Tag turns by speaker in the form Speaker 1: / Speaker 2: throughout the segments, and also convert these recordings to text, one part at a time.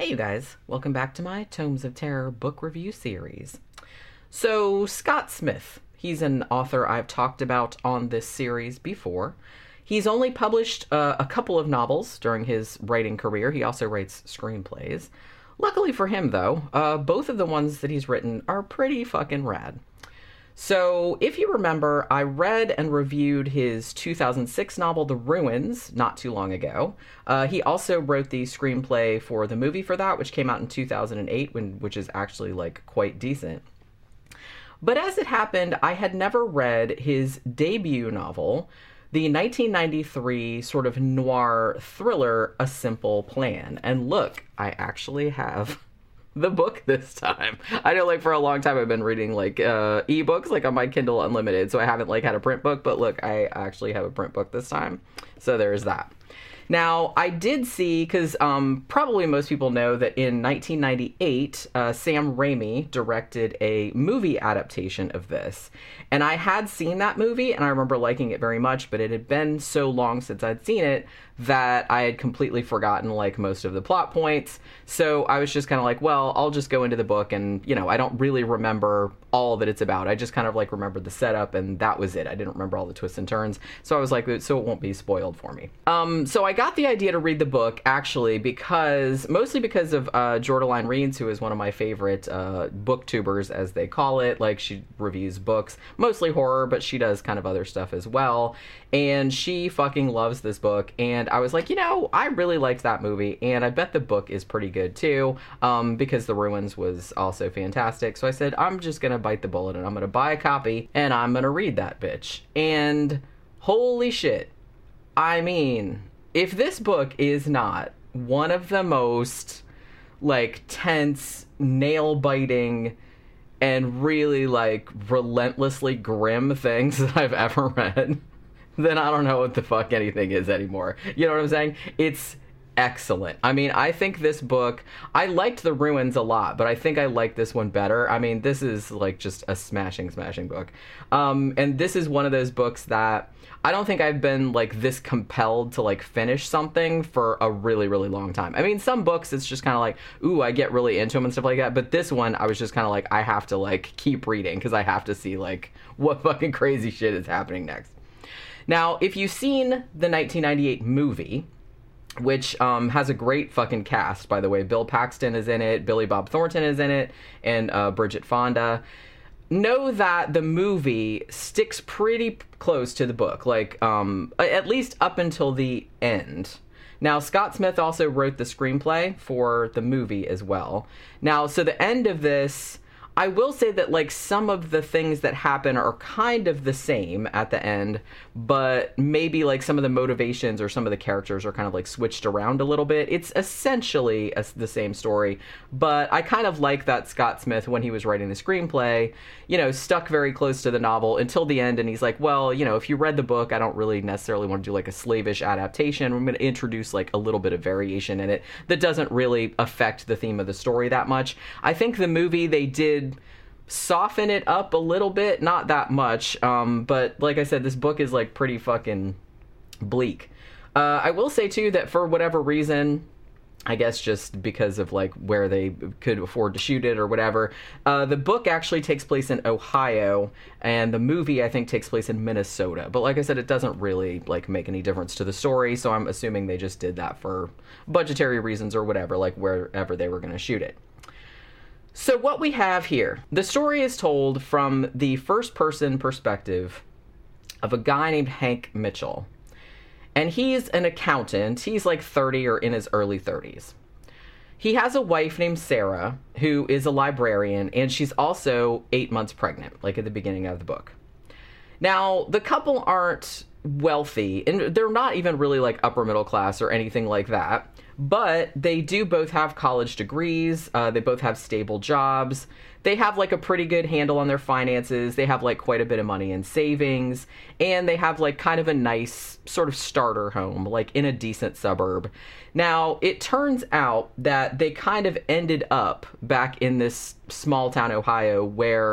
Speaker 1: Hey, you guys. Welcome back to my Tomes of Terror book review series. So, Scott Smith. He's an author I've talked about on this series before. He's only published a couple of novels during his writing career. He also writes screenplays. Luckily for him, though, both of the ones that he's written are pretty fucking rad. So, if you remember, I read and reviewed his 2006 novel, The Ruins, not too long ago. He also wrote the screenplay for the movie for that, which came out in 2008, which is actually, quite decent. But as it happened, I had never read his debut novel, the 1993 sort of noir thriller, A Simple Plan. And look, I actually have the book this time. I know, for a long time I've been reading, ebooks, on my Kindle Unlimited, so I haven't, had a print book, but look, I actually have a print book this time. So there's that. Now, I did see, because probably most people know that in 1998, Sam Raimi directed a movie adaptation of this. And I had seen that movie, and I remember liking it very much, but it had been so long since I'd seen it that I had completely forgotten, most of the plot points. So I was just kind of well, I'll just go into the book, and, I don't really remember all that it's about. I just kind of, remembered the setup, and that was it. I didn't remember all the twists and turns. So I was so it won't be spoiled for me. So I got the idea to read the book, actually, mostly because of Jordaline Reeds, who is one of my favorite booktubers, as they call it. She reviews books, mostly horror, but she does kind of other stuff as well. And she fucking loves this book. And I was I really liked that movie, and I bet the book is pretty good too, because The Ruins was also fantastic. So I said, I'm just gonna bite the bullet, and I'm gonna buy a copy, and I'm gonna read that bitch. And holy shit. I mean, if this book is not one of the most, tense, nail-biting, and really, relentlessly grim things that I've ever read, then I don't know what the fuck anything is anymore. You know what I'm saying? It's excellent. I mean, I think this book, I liked The Ruins a lot, but I think I like this one better. I mean, this is just a smashing book. And this is one of those books that I don't think I've been this compelled to finish something for a really, really long time. I mean, some books it's just kind of ooh, I get really into them and stuff like that. But this one, I was just kind of I have to keep reading because I have to see what fucking crazy shit is happening next. Now, if you've seen the 1998 movie, which has a great fucking cast, by the way. Bill Paxton is in it, Billy Bob Thornton is in it, and Bridget Fonda. Know that the movie sticks pretty close to the book, at least up until the end. Now, Scott Smith also wrote the screenplay for the movie as well. Now, so the end of this, I will say that, some of the things that happen are kind of the same at the end, but maybe, some of the motivations or some of the characters are kind of, switched around a little bit. It's essentially the same story, but I kind of like that Scott Smith, when he was writing the screenplay, stuck very close to the novel until the end, and he's well, if you read the book, I don't really necessarily want to do, a slavish adaptation. I'm going to introduce, a little bit of variation in it that doesn't really affect the theme of the story that much. I think the movie, they did soften it up a little bit, not that much, but like I said, this book is pretty fucking bleak. I will say too that for whatever reason, I guess just because of where they could afford to shoot it or whatever, the book actually takes place in Ohio, and the movie I think takes place in Minnesota. But like I said, it doesn't really make any difference to the story, so I'm assuming they just did that for budgetary reasons or whatever, wherever they were going to shoot it. So what we have here, the story is told from the first-person perspective of a guy named Hank Mitchell. And he's an accountant. He's 30 or in his early 30s. He has a wife named Sarah, who is a librarian, and she's also 8 months pregnant, at the beginning of the book. Now, the couple aren't wealthy, and they're not even really upper middle class or anything like that. But they do both have college degrees. They both have stable jobs. They have a pretty good handle on their finances. They have quite a bit of money in savings. And they have kind of a nice sort of starter home, in a decent suburb. Now, it turns out that they kind of ended up back in this small town Ohio where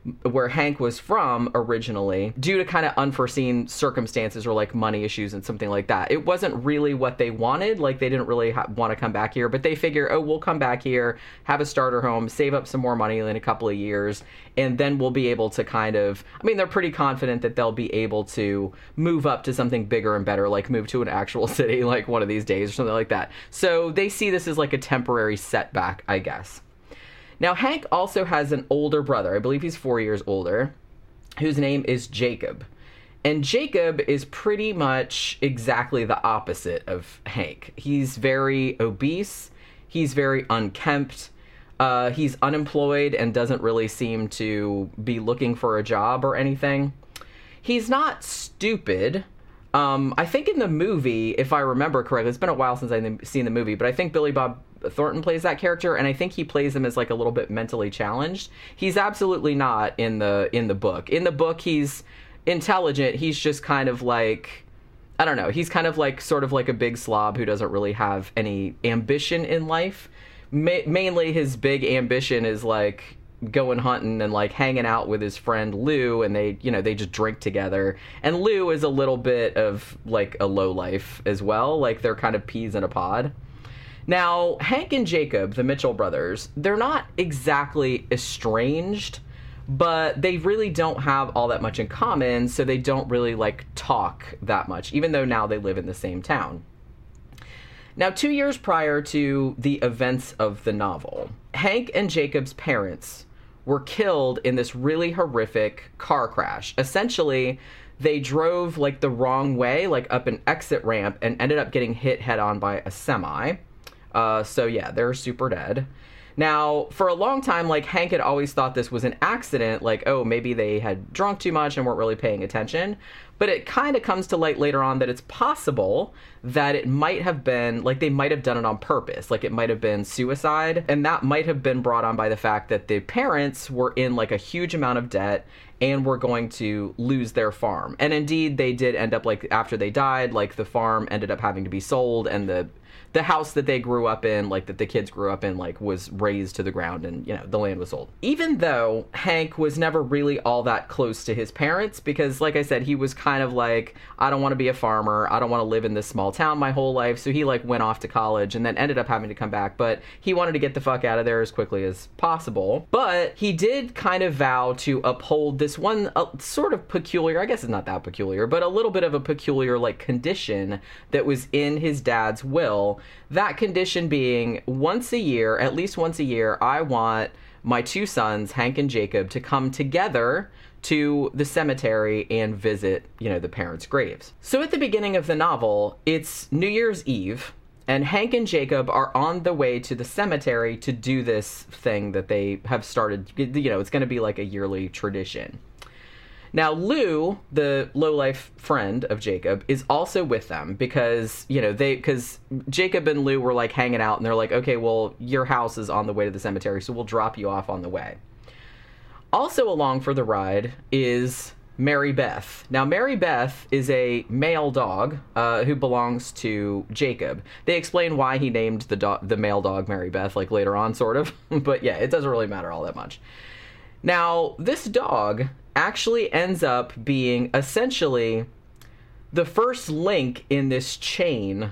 Speaker 1: where Hank was from originally, due to kind of unforeseen circumstances or like money issues and something like that. It wasn't really what they wanted. Like, they didn't really want to come back here, but they figure, oh, we'll come back here, have a starter home, save up some more money in a couple of years, and then we'll be able to kind of, I mean, they're pretty confident that they'll be able to move up to something bigger and better, like move to an actual city like one of these days or something like that. So they see this as like a temporary setback, I guess. Now, Hank also has an older brother, I believe he's 4 years older, whose name is Jacob. And Jacob is pretty much exactly the opposite of Hank. He's very obese, he's very unkempt, he's unemployed and doesn't really seem to be looking for a job or anything. He's not stupid. I think in the movie, if I remember correctly, it's been a while since I've seen the movie, but I think Billy Bob Thornton plays that character, and I think he plays him as like a little bit mentally challenged. He's absolutely not in the book. In the book, he's intelligent. He's just kind of like, I don't know, he's kind of like sort of like a big slob who doesn't really have any ambition in life. Mainly his big ambition is like going hunting and like hanging out with his friend Lou, and they just drink together. And Lou is a little bit of like a lowlife as well. Like, they're kind of peas in a pod. Now, Hank and Jacob, the Mitchell brothers, they're not exactly estranged, but they really don't have all that much in common, so they don't really like talk that much, even though now they live in the same town. Now, 2 years prior to the events of the novel, Hank and Jacob's parents were killed in this really horrific car crash. Essentially, they drove like the wrong way, like up an exit ramp, and ended up getting hit head on by a semi. So yeah, they're super dead. Now, for a long time, like, Hank had always thought this was an accident, like, oh, maybe they had drunk too much and weren't really paying attention. But it kind of comes to light later on that it's possible that it might have been, like, they might have done it on purpose. Like, it might have been suicide. And that might have been brought on by the fact that the parents were in, like, a huge amount of debt and were going to lose their farm. And indeed, they did end up, like, after they died, like, the farm ended up having to be sold, and the house that they grew up in, like, that the kids grew up in, like, was razed to the ground, and, the land was sold. Even though Hank was never really all that close to his parents, because, like I said, he was kind of like, I don't want to be a farmer, I don't want to live in this small town my whole life, so he, like, went off to college and then ended up having to come back, but he wanted to get the fuck out of there as quickly as possible. But he did kind of vow to uphold this one sort of peculiar, I guess it's not that peculiar, but a little bit of a peculiar, like, condition that was in his dad's will. That condition being, once a year, at least once a year, I want my two sons, Hank and Jacob, to come together to the cemetery and visit, the parents' graves. So at the beginning of the novel, it's New Year's Eve, and Hank and Jacob are on the way to the cemetery to do this thing that they have started. It's going to be like a yearly tradition. Now, Lou, the lowlife friend of Jacob, is also with them because, because Jacob and Lou were, like, hanging out, and they're like, okay, well, your house is on the way to the cemetery, so we'll drop you off on the way. Also along for the ride is Mary Beth. Now, Mary Beth is a male dog who belongs to Jacob. They explain why he named the male dog Mary Beth, like, later on, sort of. But, yeah, it doesn't really matter all that much. Now, this dog actually ends up being essentially the first link in this chain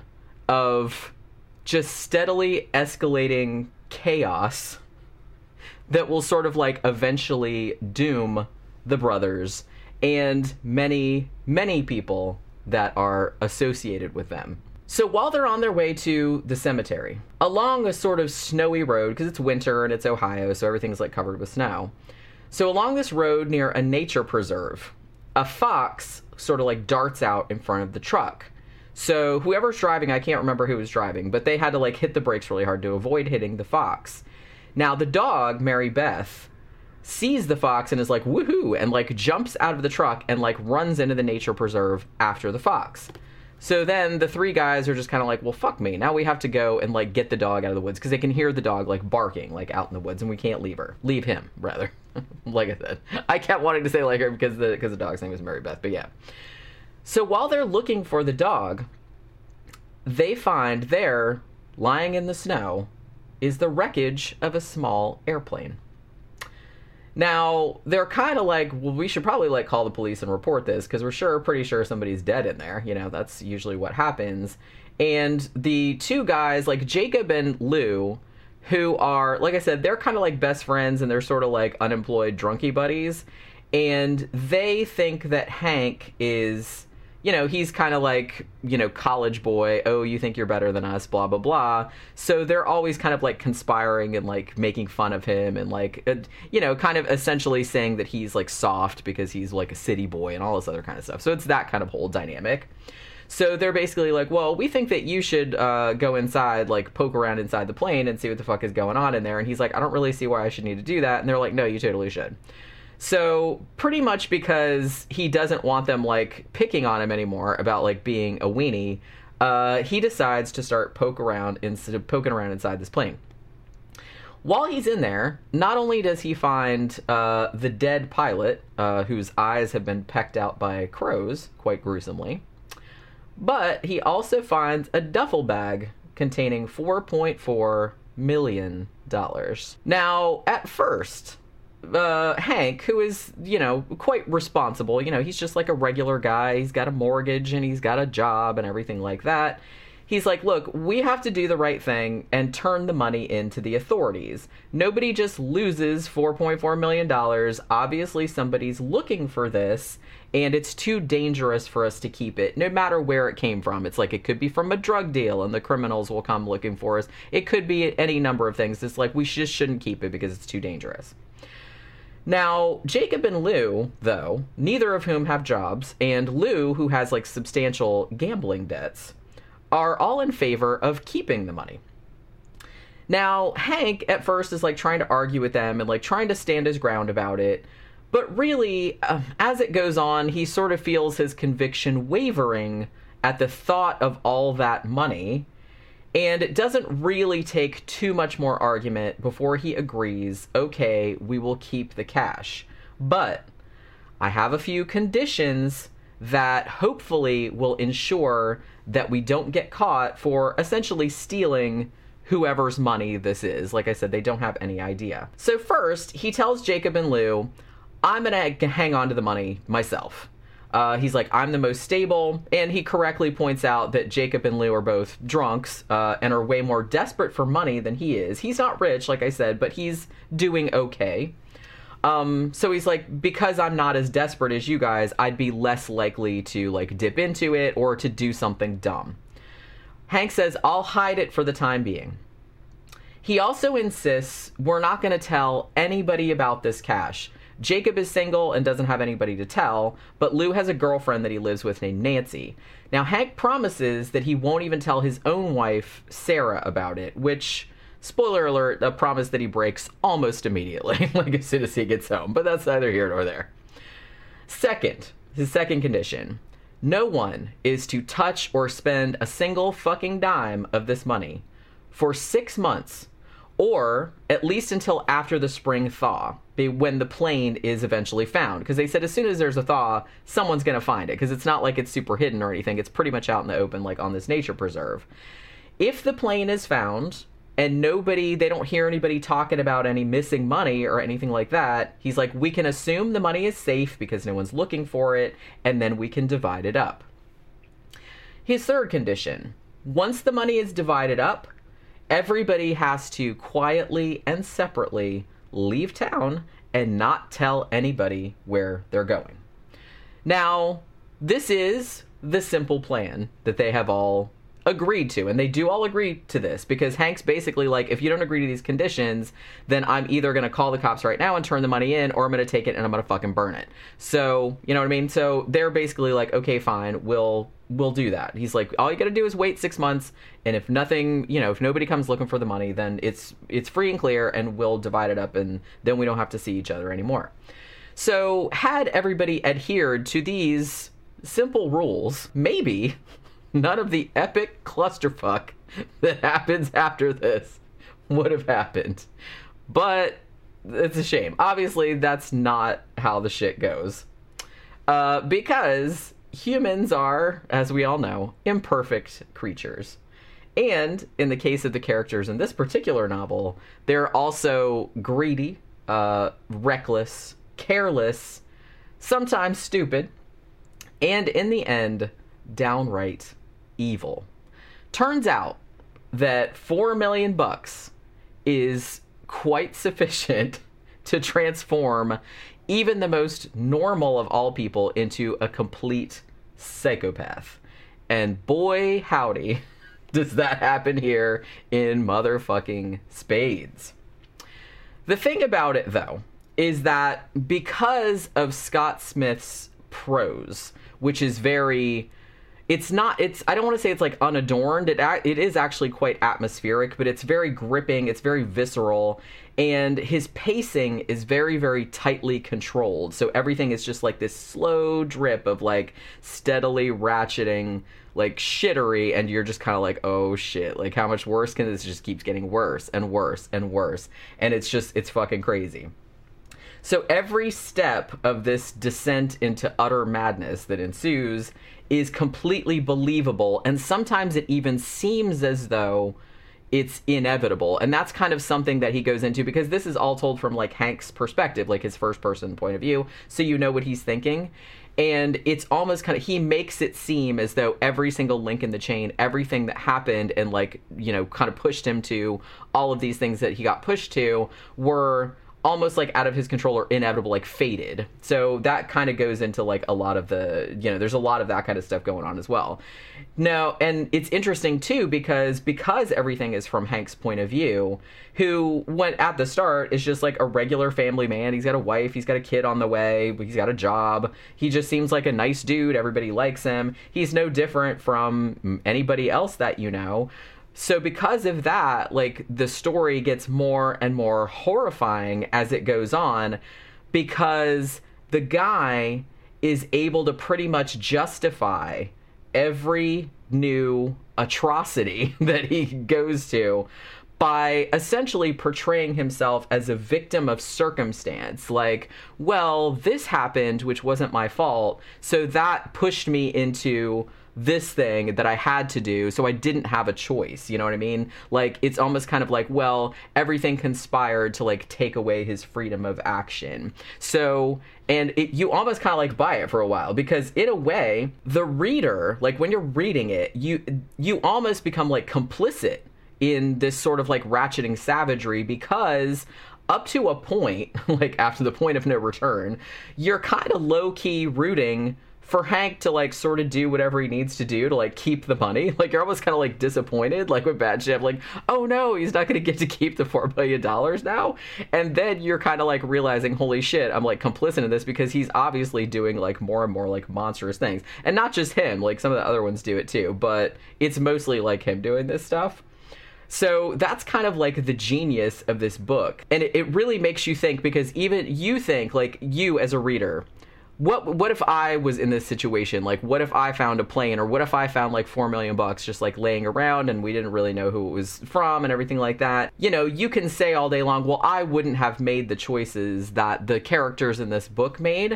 Speaker 1: of just steadily escalating chaos that will sort of, like, eventually doom the brothers and many, many people that are associated with them. So while they're on their way to the cemetery, along a sort of snowy road, because it's winter and it's Ohio, so everything's, like, covered with snow. So along this road near a nature preserve, a fox sort of, like, darts out in front of the truck. So whoever's driving, I can't remember who was driving, but they had to, like, hit the brakes really hard to avoid hitting the fox. Now, the dog, Mary Beth, sees the fox and is like, woohoo, and, like, jumps out of the truck and, like, runs into the nature preserve after the fox. So then the three guys are just kind of like, well, fuck me. Now we have to go and, like, get the dog out of the woods because they can hear the dog, like, barking, like, out in the woods, and we can't leave him, rather. Like I said, I kept wanting to say like her because the dog's name is Mary Beth, but yeah. So while they're looking for the dog, they find there, lying in the snow, is the wreckage of a small airplane. Now, they're kind of like, well, we should probably like call the police and report this because we're pretty sure somebody's dead in there. You know, that's usually what happens. And the two guys, like Jacob and Lou, who are, like I said, they're kind of like best friends and they're sort of like unemployed drunkie buddies. And they think that Hank is, you know, he's kind of like, you know, college boy. Oh, you think you're better than us, blah, blah, blah. So they're always kind of like conspiring and like making fun of him and like, you know, kind of essentially saying that he's like soft because he's like a city boy and all this other kind of stuff. So it's that kind of whole dynamic. So they're basically like, well, we think that you should go inside, like poke around inside the plane and see what the fuck is going on in there. And he's like, I don't really see why I should need to do that. And they're like, no, you totally should. So pretty much because he doesn't want them like picking on him anymore about like being a weenie, he decides to start poking around inside this plane. While he's in there, not only does he find the dead pilot, whose eyes have been pecked out by crows quite gruesomely, but he also finds a duffel bag containing $4.4 million. Now, at first, Hank, who is, you know, quite responsible, you know, he's just like a regular guy, he's got a mortgage and he's got a job and everything like that. He's like, look, we have to do the right thing and turn the money into the authorities. Nobody just loses $4.4 million. Obviously, somebody's looking for this, and it's too dangerous for us to keep it, no matter where it came from. It's like it could be from a drug deal, and the criminals will come looking for us. It could be any number of things. It's like we just shouldn't keep it because it's too dangerous. Now, Jacob and Lou, though, neither of whom have jobs, and Lou, who has like substantial gambling debts, are all in favor of keeping the money. Now, Hank at first is like trying to argue with them and like trying to stand his ground about it, but really, as it goes on, he sort of feels his conviction wavering at the thought of all that money, and it doesn't really take too much more argument before he agrees, okay, we will keep the cash. But I have a few conditions that hopefully will ensure that we don't get caught for essentially stealing whoever's money this is. Like I said, they don't have any idea. So first, he tells Jacob and Lou, I'm going to hang on to the money myself. He's like, I'm the most stable, and he correctly points out that Jacob and Lou are both drunks and are way more desperate for money than he is. He's not rich, like I said, but he's doing okay. So he's like, because I'm not as desperate as you guys, I'd be less likely to like dip into it or to do something dumb. Hank says, I'll hide it for the time being. He also insists we're not going to tell anybody about this cash. Jacob is single and doesn't have anybody to tell, but Lou has a girlfriend that he lives with named Nancy. Now, Hank promises that he won't even tell his own wife, Sarah, about it, which, spoiler alert, a promise that he breaks almost immediately, like as soon as he gets home, but that's neither here nor there. His second condition, no one is to touch or spend a single fucking dime of this money for 6 months, or at least until after the spring thaw, when the plane is eventually found. Because they said as soon as there's a thaw, someone's going to find it, because it's not like it's super hidden or anything. It's pretty much out in the open, like on this nature preserve. If the plane is found and they don't hear anybody talking about any missing money or anything like that, he's like, we can assume the money is safe because no one's looking for it, and then we can divide it up. His third condition, once the money is divided up, everybody has to quietly and separately leave town and not tell anybody where they're going. Now, this is the simple plan that they have all agreed to, and they do all agree to this, because Hank's basically like, if you don't agree to these conditions, then I'm either going to call the cops right now and turn the money in, or I'm going to take it and I'm going to fucking burn it. So, you know what I mean? So they're basically like, okay, fine, we'll do that. He's like, all you got to do is wait 6 months, and if nothing, you know, if nobody comes looking for the money, then it's free and clear, and we'll divide it up, and then we don't have to see each other anymore. So had everybody adhered to these simple rules, maybe none of the epic clusterfuck that happens after this would have happened. But it's a shame. Obviously, that's not how the shit goes. Because humans are, as we all know, imperfect creatures. And in the case of the characters in this particular novel, they're also greedy, reckless, careless, sometimes stupid, and in the end, downright evil. Turns out that $4 million is quite sufficient to transform even the most normal of all people into a complete psychopath. And boy, howdy, does that happen here in motherfucking spades. The thing about it, though, is that because of Scott Smith's prose, which is very... I don't want to say it's like unadorned. It is actually quite atmospheric, but it's very gripping. It's very visceral. And his pacing is very, very tightly controlled. So everything is just like this slow drip of like steadily ratcheting like shittery. And you're just kind of like, oh shit, like how much worse can this? It just keeps getting worse and worse and worse. And it's fucking crazy. So every step of this descent into utter madness that ensues is completely believable, and sometimes it even seems as though it's inevitable. And that's kind of something that he goes into, because this is all told from like Hank's perspective, like his first person point of view, so you know what he's thinking. And it's almost kind of, he makes it seem as though every single link in the chain, everything that happened and like, you know, kind of pushed him to all of these things that he got pushed to were almost like out of his control or inevitable, like fated. So that kind of goes into like a lot of the, you know, there's a lot of that kind of stuff going on as well. Now, and it's interesting too, because everything is from Hank's point of view, who went at the start is just like a regular family man. He's got a wife, he's got a kid on the way, he's got a job. He just seems like a nice dude. Everybody likes him. He's no different from anybody else that you know. So because of that, like, the story gets more and more horrifying as it goes on, because the guy is able to pretty much justify every new atrocity that he goes to by essentially portraying himself as a victim of circumstance. Like, well, this happened, which wasn't my fault, so that pushed me into this thing that I had to do, so I didn't have a choice, you know what I mean? Like, it's almost kind of like, well, everything conspired to, like, take away his freedom of action. So, and you almost kind of, like, buy it for a while, because in a way, the reader, like, when you're reading it, you almost become, like, complicit in this sort of, like, ratcheting savagery, because up to a point, like, after the point of no return, you're kind of low-key rooting for Hank to, like, sort of do whatever he needs to do to, like, keep the money. Like, you're almost kind of, like, disappointed, like, with Bad Chip, like, oh no, he's not going to get to keep the $4 billion now. And then you're kind of, like, realizing, holy shit, I'm, like, complicit in this, because he's obviously doing, like, more and more, like, monstrous things. And not just him, like, some of the other ones do it too, but it's mostly, like, him doing this stuff. So that's kind of like the genius of this book. And it really makes you think, because even you think, like, you as a reader, what if I was in this situation? Like, what if I found a plane, or what if I found like $4 million just like laying around and we didn't really know who it was from and everything like that? You know, you can say all day long, well, I wouldn't have made the choices that the characters in this book made.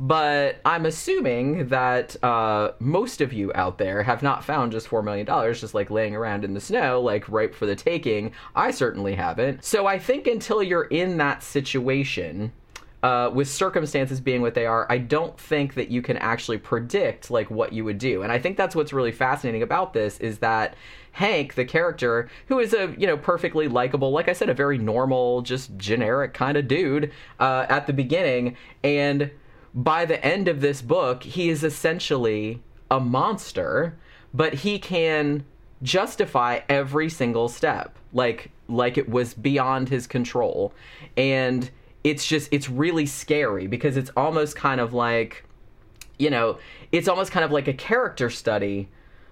Speaker 1: But I'm assuming that most of you out there have not found just $4 million just like laying around in the snow, like ripe for the taking. I certainly haven't. So I think until you're in that situation, with circumstances being what they are, I don't think that you can actually predict like what you would do. And I think that's what's really fascinating about this, is that Hank, the character, who is a, you know, perfectly likable, like I said, a very normal, just generic kind of dude at the beginning, and by the end of this book, he is essentially a monster, but he can justify every single step, like it was beyond his control. And it's really scary, because it's almost kind of like, you know, it's almost kind of like a character study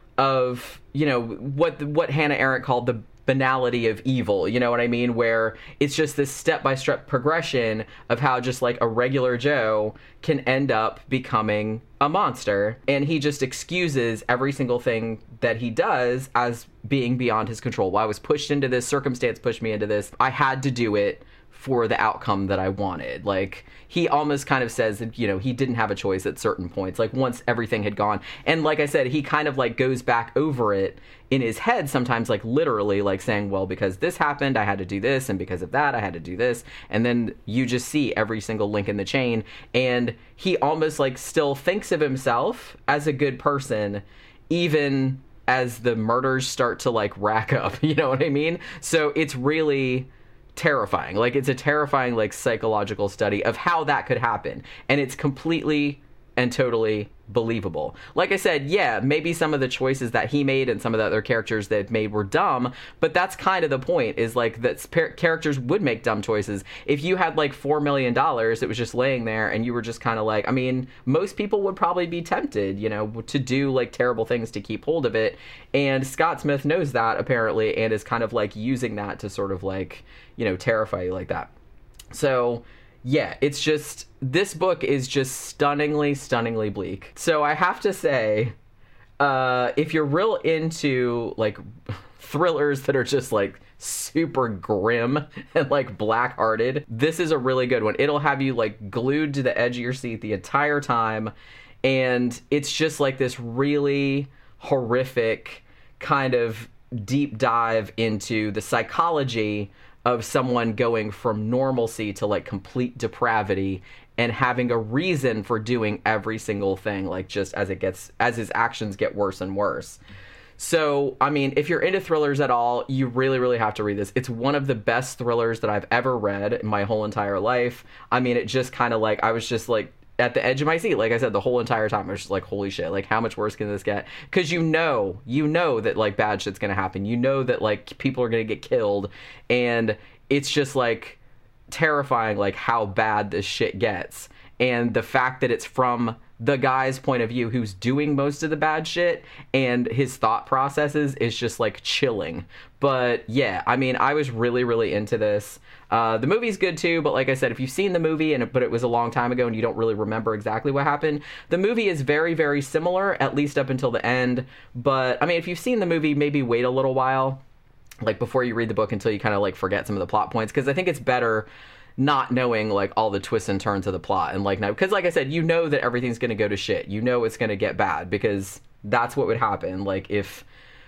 Speaker 1: of, you know, what Hannah Arendt called the banality of evil, you know what I mean? Where it's just this step-by-step progression of how just like a regular Joe can end up becoming a monster, and he just excuses every single thing that he does as being beyond his control. Well, I was pushed into this, circumstance pushed me into this, I had to do it for the outcome that I wanted. Like, he almost kind of says that, you know, he didn't have a choice at certain points, like once everything had gone. And like I said, he kind of like goes back over it in his head sometimes, like literally, like saying, well, because this happened, I had to do this, and because of that, I had to do this. And then you just see every single link in the chain, and he almost like still thinks of himself as a good person, even as the murders start to like rack up, you know what I mean? So it's really terrifying. Like, it's a terrifying like psychological study of how that could happen, and it's completely and totally believable. Like I said, yeah, maybe some of the choices that he made and some of the other characters that made were dumb, but that's kind of the point, is like that characters would make dumb choices. If you had like $4 million, it was just laying there, and you were just kind of like, I mean, most people would probably be tempted, you know, to do like terrible things to keep hold of it. And Scott Smith knows that, apparently, and is kind of like using that to sort of like, you know, terrify you like that. So yeah, it's just, this book is just stunningly, stunningly bleak. So I have to say, if you're real into like thrillers that are just like super grim and like black-hearted, this is a really good one. It'll have you like glued to the edge of your seat the entire time, and it's just like this really horrific kind of deep dive into the psychology of someone going from normalcy to like complete depravity, and having a reason for doing every single thing, like just as his actions get worse and worse. So, I mean, if you're into thrillers at all, you really, really have to read this. It's one of the best thrillers that I've ever read in my whole entire life. I mean, it just kind of like, I was just like at the edge of my seat, like I said, the whole entire time. I was just like, holy shit, like how much worse can this get? Because you know that like bad shit's gonna happen. You know that like people are gonna get killed, and it's just like terrifying, like how bad this shit gets. And the fact that it's from the guy's point of view who's doing most of the bad shit, and his thought processes, is just like chilling. But yeah, I mean, I was really, really into this. The movie's good too, but like I said, if you've seen the movie but it was a long time ago and you don't really remember exactly what happened, the movie is very, very similar, at least up until the end. But I mean, if you've seen the movie, maybe wait a little while, like before you read the book, until you kind of like forget some of the plot points, because I think it's better not knowing like all the twists and turns of the plot. And like, now, because like I said, you know that everything's going to go to shit, you know it's going to get bad, because that's what would happen. Like if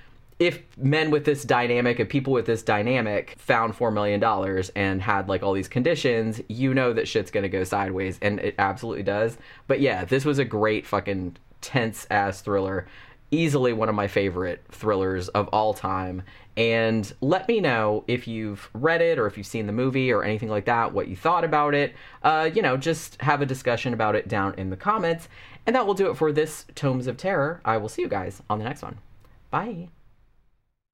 Speaker 1: men with this dynamic, if people with this dynamic found $4 million and had like all these conditions, you know that shit's going to go sideways, and it absolutely does. But yeah, this was a great fucking tense ass thriller. Easily one of my favorite thrillers of all time. And let me know if you've read it, or if you've seen the movie or anything like that, what you thought about it. You know, just have a discussion about it down in the comments. And that will do it for this Tomes of Terror. I will see you guys on the next one. Bye.